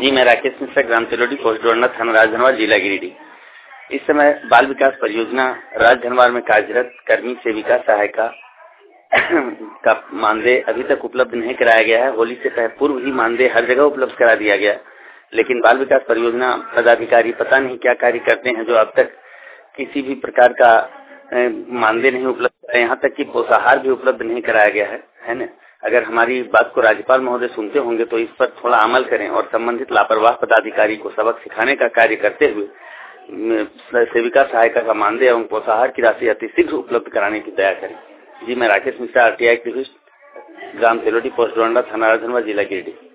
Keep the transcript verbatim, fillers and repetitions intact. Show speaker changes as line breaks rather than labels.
जी, मैं राकेश मिश्रा, ग्राम तिलोड़ी, पोस्ट डोरना, थाना राजधनवार, जिला गिरिडीह। इस समय बाल विकास परियोजना राजधनवार में कार्यरत कर्मी सेविका सहायिका का मानदेय अभी तक उपलब्ध नहीं कराया गया है। होली से पूर्व ही मानदेय हर जगह उपलब्ध करा दिया गया, लेकिन बाल विकास परियोजना पदाधिकारी पता नहीं क्या कार्य करते हैं जो अब तक किसी भी प्रकार का मानदेय नहीं उपलब्ध, यहाँ तक कि पोषाहार भी उपलब्ध नहीं कराया गया है, है न। अगर हमारी बात को राज्यपाल महोदय सुनते होंगे तो इस पर थोड़ा अमल करें और संबंधित लापरवाह पदाधिकारी को सबक सिखाने का कार्य करते हुए सेविका सहायिका का मानदेय एवं पोषाहार की राशि अतिशीघ्र उपलब्ध कराने की दया करें। जी, मैं राकेश मिश्रा, आरटीआई एक्टिविस्ट, ग्राम तिलोड़ी, पोस्ट डोरंडा, थाना राजधनवार, जिला गिरिडीह।